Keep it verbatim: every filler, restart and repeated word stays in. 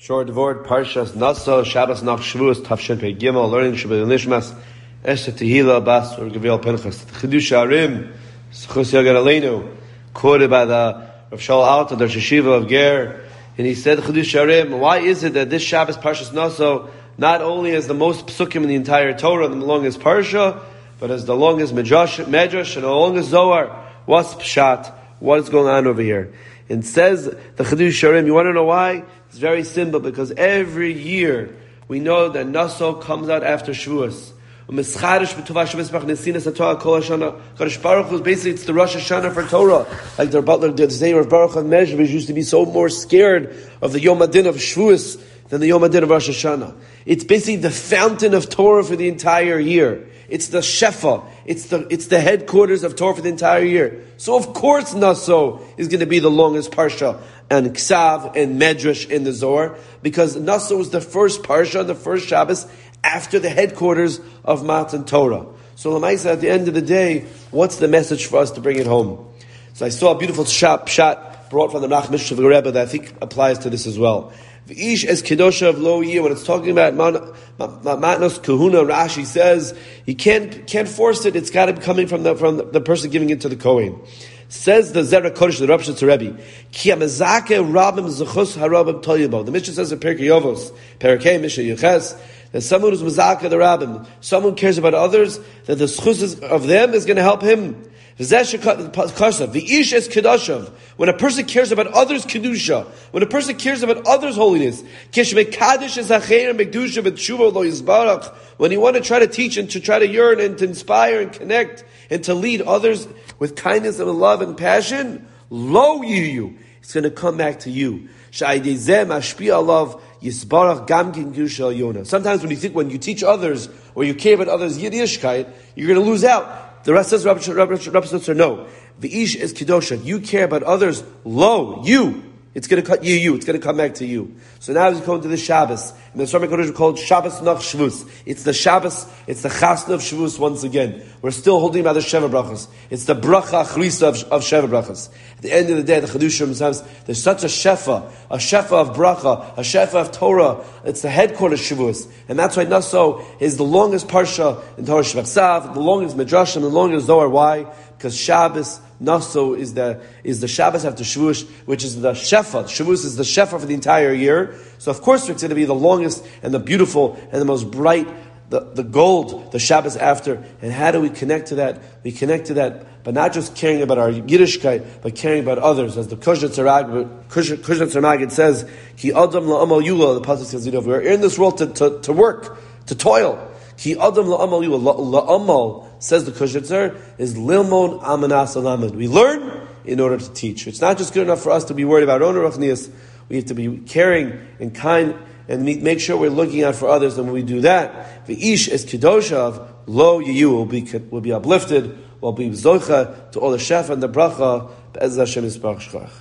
Short word, Parshas Naso, Shabbos Nach Shavuos, Tafshin Pei Gimel, learning Shabbat Nishmas, Esther Tehillah, Bas, or Gabriel Pinchas. Chidush Arim, Schus Yagar Aleinu, quoted by the Rav Shaul Alta, the Sheshiva of Ger, and he said, Chidush Arim, why is it that this Shabbos Parshas Naso not only is the most psukim in the entire Torah, the longest Parsha, but is the longest Medrash, Medrash and the longest Zohar? What's Pshat? What is going on over here? And says the Chidush Arim, you want to know why? It's very simple, because every year we know that Naso comes out after Shavuos. Kadosh Baruch Hu, basically it's the Rosh Hashanah for Torah. Like the Butler did say, Rav Baruch HaMezhvish used to be so more scared of the Yom Hadin of Shavuos than the Yom Hadin of Rosh Hashanah. It's basically the fountain of Torah for the entire year. It's the Shefa. It's the it's the headquarters of Torah for the entire year. So of course Naso is going to be the longest Parsha, and Ksav and Medrash in the Zohar, because Naso was the first Parsha, the first Shabbos, after the headquarters of Matan Torah. So Lamaisa, at the end of the day, what's the message for us to bring it home? So I saw a beautiful shot, shot brought from the Nachman Shuvah Rebbe that I think applies to this as well. V'ish es kedosha of lo yeh, when it's talking about matnos kahuna, Rashi says you can't can't force it. It's got to be coming from the from the, the person giving it to the Kohen. Says the Zera Kodesh, the Rav Shitz Rebbe, Ki amazake rabim zechus harabim toyabo. The Mishnah says in Perkei Yovos, Perkei Mishnah Yuches, that someone who's mazake the rabbim, someone cares about others, that the zechus of them is going to help him. When a person cares about others' kedusha, when a person cares about others' holiness, when you want to try to teach and to try to yearn and to inspire and connect and to lead others with kindness and love and passion, lo you, it's going to come back to you. Sometimes when you think, when you teach others or you care about others' Yiddishkeit, you're going to lose out. The rest says, Rabbi Shitzer, no. The ish is kedosha. You care about others. Lo, you. It's going to cut you, you. It's going to come back to you. So now we're going to the Shabbos. And the Sharmei Kodesh called Shabbos Nach Shavuos. It's the Shabbos, it's the Chasna of Shavuos once again. We're still holding by the Sheva Brachas. It's the Bracha Achrisa of, of Sheva Brachas. At the end of the day, the Chedushim says, there's such a Shefa, a Shefa of Bracha, a Shefa of Torah. It's the headquarters Shavuos. And that's why Naso is the longest Parsha in Torah Shevach, the longest Midrashim, the longest Zohar. Why? Because Shabbos, Naso is the is the Shabbos after Shavuos, which is the Shefa. Shavuos is the Shefa for the entire year. So of course it's going to be the longest and the beautiful and the most bright, the, the gold, the Shabbos after. And how do we connect to that? We connect to that by not just caring about our Yiddishkeit, but caring about others. As the Kushnet Tzarmagid says, Ki Adam la'amal yula, the Pasuk says, we're in this world to, to, to work, to toil. Ki Adam la'amal yula, la'amal, says the Kushnet, is lilmon amanas alamid. We learn in order to teach. It's not just good enough for us to be worried about our own ruchnias. We have to be caring and kind and make sure we're looking out for others. And when we do that, the ish is kedoshav, lo yiyu will be will be uplifted, will be zocha to all the shefa and the bracha. Be'ez Hashem Yisparach Shchach.